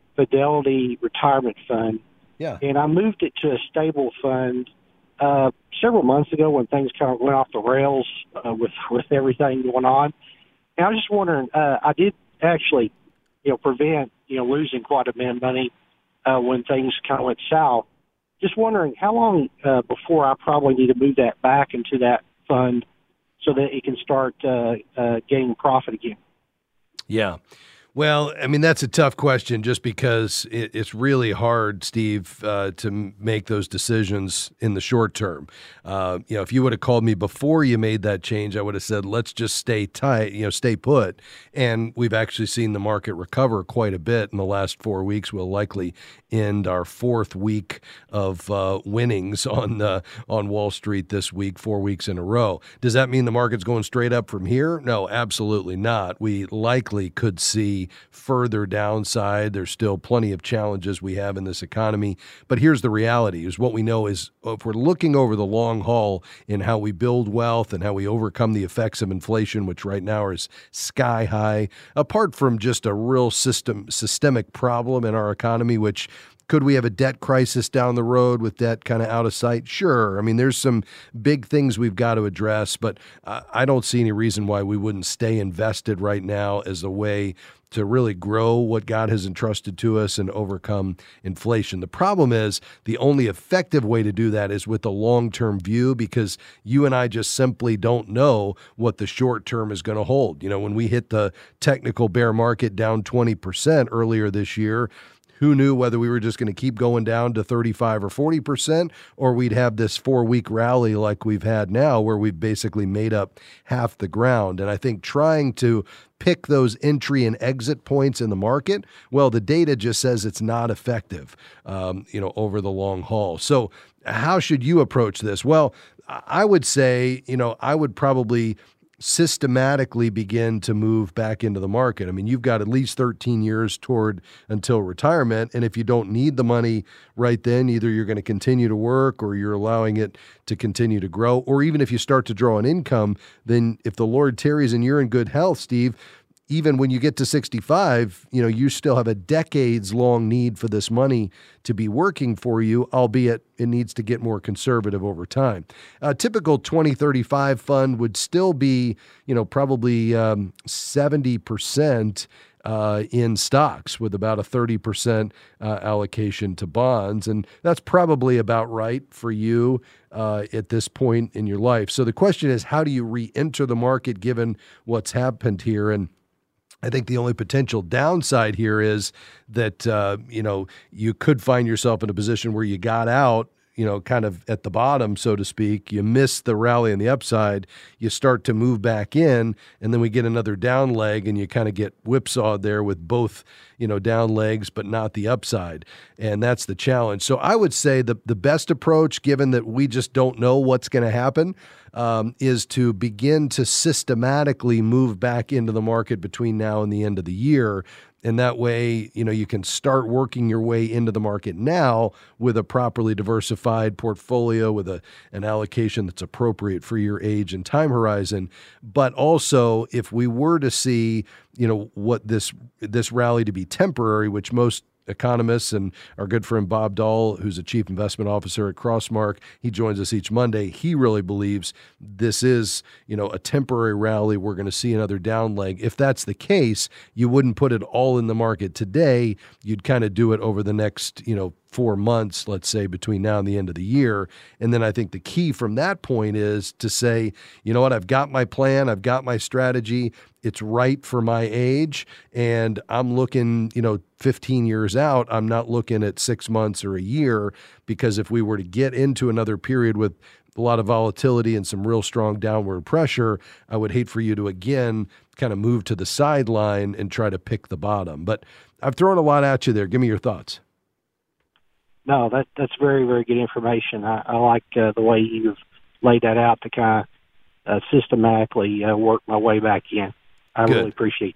Fidelity retirement fund, yeah, and I moved it to a stable fund uh, several months ago when things kind of went off the rails uh, with with everything going on. And I was just wondering, uh, I did actually, you know, prevent you know losing quite a bit of money uh, when things kind of went south. Just wondering how long uh, before I probably need to move that back into that fund so that it can start uh, uh, gaining profit again. Yeah. Well, I mean, that's a tough question just because it, it's really hard, Steve, uh, to m- make those decisions in the short term. Uh, you know, if you would have called me before you made that change, I would have said, let's just stay tight, you know, stay put. And we've actually seen the market recover quite a bit in the last four weeks. We'll likely end our fourth week of uh, winnings on uh, on Wall Street this week, four weeks in a row. Does that mean the market's going straight up from here? No, absolutely not. We likely could see further downside. There's still plenty of challenges we have in this economy. But here's the reality, is what we know is if we're looking over the long haul in how we build wealth and how we overcome the effects of inflation, which right now is sky high, apart from just a real system systemic problem in our economy, which could we have a debt crisis down the road with debt kind of out of sight? Sure. I mean, there's some big things we've got to address, but I don't see any reason why we wouldn't stay invested right now as a way to really grow what God has entrusted to us and overcome inflation. The problem is the only effective way to do that is with a long-term view, because you and I just simply don't know what the short term is going to hold. You know, when we hit the technical bear market down twenty percent earlier this year, who knew whether we were just going to keep going down to thirty-five or forty percent, or we'd have this four-week rally like we've had now where we've basically made up half the ground. And I think trying to pick those entry and exit points in the market, well, the data just says it's not effective, um, you know, over the long haul. So how should you approach this? Well, I would say, you know, I would probably systematically begin to move back into the market. I mean, you've got at least thirteen years toward until retirement. And if you don't need the money right then, either you're going to continue to work or you're allowing it to continue to grow. Or even if you start to draw an income, then if the Lord tarries and you're in good health, Steve, even when you get to sixty-five, you know, you still have a decades long need for this money to be working for you, albeit it needs to get more conservative over time. A typical twenty thirty-five fund would still be, you know, probably um, seventy percent uh, in stocks with about a thirty percent uh, allocation to bonds. And that's probably about right for you uh, at this point in your life. So the question is, how do you re-enter the market given what's happened here? And I think the only potential downside here is that, uh, you know, you could find yourself in a position where you got out, you know, kind of at the bottom, so to speak. You miss the rally on the upside. You start to move back in, and then we get another down leg, and you kind of get whipsawed there with both, you know, down legs, but not the upside. And that's the challenge. So I would say the, the best approach, given that we just don't know what's going to happen, um, is to begin to systematically move back into the market between now and the end of the year. And that way, you know, you can start working your way into the market now with a properly diversified portfolio with a an allocation that's appropriate for your age and time horizon. But also, if we were to see, you know, what this this rally to be temporary, which most economists and our good friend Bob Dahl, who's a chief investment officer at Crossmark, he joins us each Monday. He really believes this is, you know, a temporary rally. We're going to see another down leg. If that's the case, you wouldn't put it all in the market today. You'd kind of do it over the next, you know, four months, let's say, between now and the end of the year. And then I think the key from that point is to say, you know what, I've got my plan, I've got my strategy, it's right for my age, and I'm looking, you know, fifteen years out. I'm not looking at six months or a year, because if we were to get into another period with a lot of volatility and some real strong downward pressure, I would hate for you to, again, kind of move to the sideline and try to pick the bottom. But I've thrown a lot at you there. Give me your thoughts. No, that that's very, very good information. I, I like uh, the way you've laid that out to kind of uh, systematically uh, work my way back in. I Good. really appreciate that.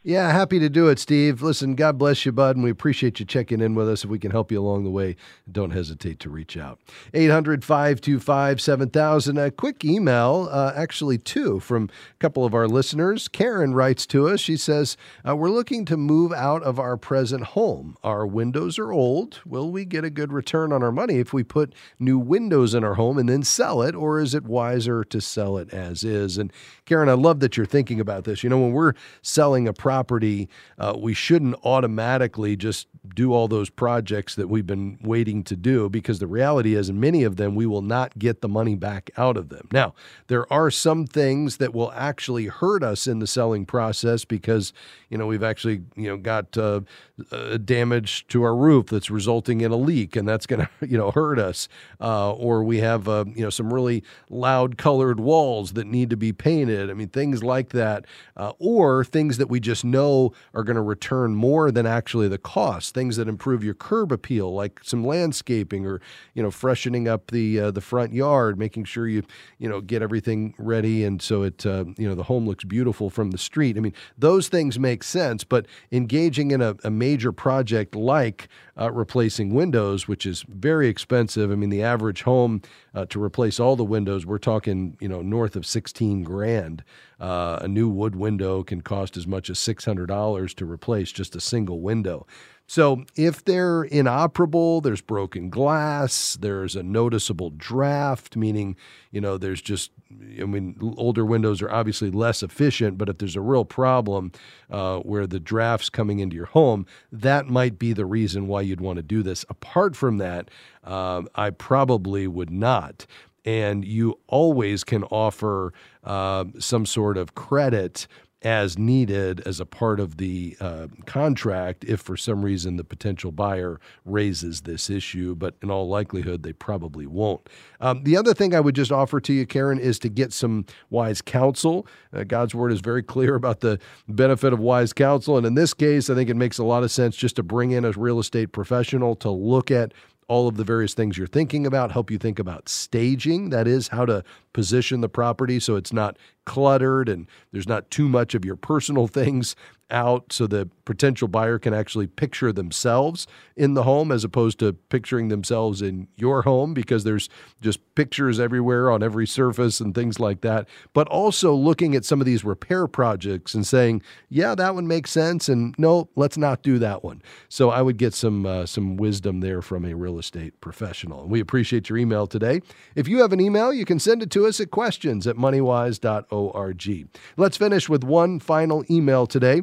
Yeah, happy to do it, Steve. Listen, God bless you, bud, and we appreciate you checking in with us. If we can help you along the way, don't hesitate to reach out. eight hundred, five two five, seven thousand. A quick email, uh, actually two, from a couple of our listeners. Karen writes to us. She says, uh, we're looking to move out of our present home. Our windows are old. Will we get a good return on our money if we put new windows in our home and then sell it, or is it wiser to sell it as is? And Karen, I love that you're thinking about this. You know, when we're selling a property, property, uh, we shouldn't automatically just do all those projects that we've been waiting to do, because the reality is, in many of them, we will not get the money back out of them. Now, there are some things that will actually hurt us in the selling process because, you know, we've actually, you know, got uh, uh, damage to our roof that's resulting in a leak, and that's going to, you know, hurt us. Uh, or we have, uh, you know, some really loud colored walls that need to be painted. I mean, things like that. Uh, or things that we just know are going to return more than actually the cost. Things that improve your curb appeal, like some landscaping, or, you know, freshening up the uh, the front yard, making sure you, you know, get everything ready, and so it, uh, you know, the home looks beautiful from the street. I mean, those things make sense, but engaging in a, a major project like uh, replacing windows, which is very expensive. I mean, the average home uh, to replace all the windows, we're talking, you know, north of sixteen grand. Uh, a new wood window can cost as much as six hundred dollars to replace just a single window. So if they're inoperable, there's broken glass, there's a noticeable draft, meaning, you know, there's just, I mean, older windows are obviously less efficient, but if there's a real problem uh, where the draft's coming into your home, that might be the reason why you'd want to do this. Apart from that, uh, I probably would not. And you always can offer uh, some sort of credit as needed as a part of the uh, contract if for some reason the potential buyer raises this issue, but in all likelihood, they probably won't. Um, the other thing I would just offer to you, Karen, is to get some wise counsel. Uh, God's word is very clear about the benefit of wise counsel, and in this case, I think it makes a lot of sense just to bring in a real estate professional to look at all of the various things you're thinking about, help you think about staging, that is, how to position the property so it's not cluttered and there's not too much of your personal things out, so the potential buyer can actually picture themselves in the home as opposed to picturing themselves in your home, because there's just pictures everywhere on every surface and things like that. But also looking at some of these repair projects and saying, yeah, that one makes sense, and no, let's not do that one. So I would get some uh, some wisdom there from a real estate professional. And we appreciate your email today. If you have an email, you can send it to us at questions at moneywise dot org. Let's finish with one final email today.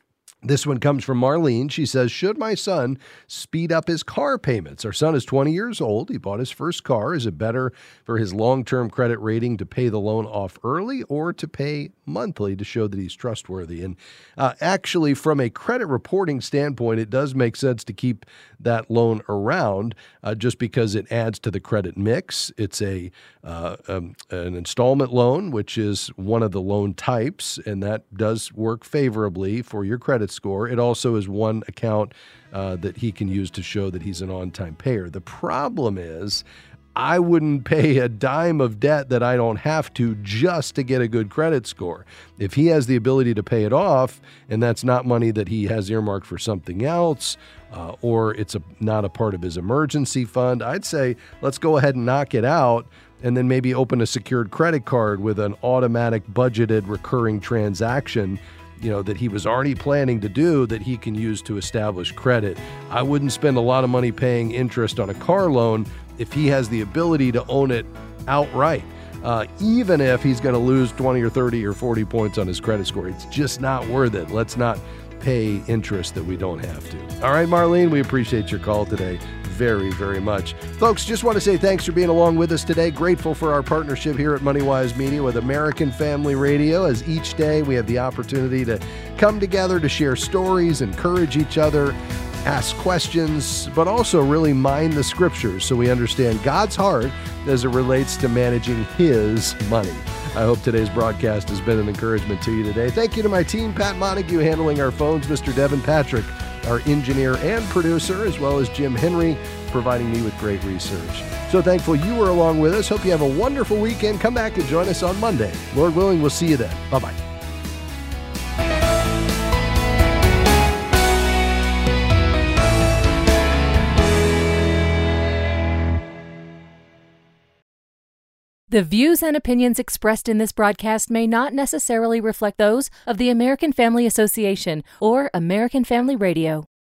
This one comes from Marlene. She says, should my son speed up his car payments? Our son is twenty years old. He bought his first car. Is it better for his long-term credit rating to pay the loan off early or to pay monthly to show that he's trustworthy? And uh, actually, from a credit reporting standpoint, it does make sense to keep that loan around uh, just because it adds to the credit mix. It's a uh, um, an installment loan, which is one of the loan types, and that does work favorably for your credit score. It also is one account uh, that he can use to show that he's an on-time payer. The problem is, I wouldn't pay a dime of debt that I don't have to just to get a good credit score. If he has the ability to pay it off, and that's not money that he has earmarked for something else, uh, or it's a, not a part of his emergency fund, I'd say let's go ahead and knock it out, and then maybe open a secured credit card with an automatic budgeted recurring transaction, you know, that he was already planning to do that he can use to establish credit. I wouldn't spend a lot of money paying interest on a car loan if he has the ability to own it outright, uh, even if he's going to lose twenty or thirty or forty points on his credit score. It's just not worth it. Let's not pay interest that we don't have to. All right, Marlene, we appreciate your call today very, very much. Folks, just want to say thanks for being along with us today. Grateful for our partnership here at MoneyWise Media with American Family Radio, as each day we have the opportunity to come together to share stories, encourage each other, ask questions, but also really mine the scriptures so we understand God's heart as it relates to managing His money. I hope today's broadcast has been an encouragement to you today. Thank you to my team, Pat Montague handling our phones, Mister Devin Patrick, our engineer and producer, as well as Jim Henry, providing me with great research. So thankful you were along with us. Hope you have a wonderful weekend. Come back and join us on Monday. Lord willing, we'll see you then. Bye-bye. The views and opinions expressed in this broadcast may not necessarily reflect those of the American Family Association or American Family Radio.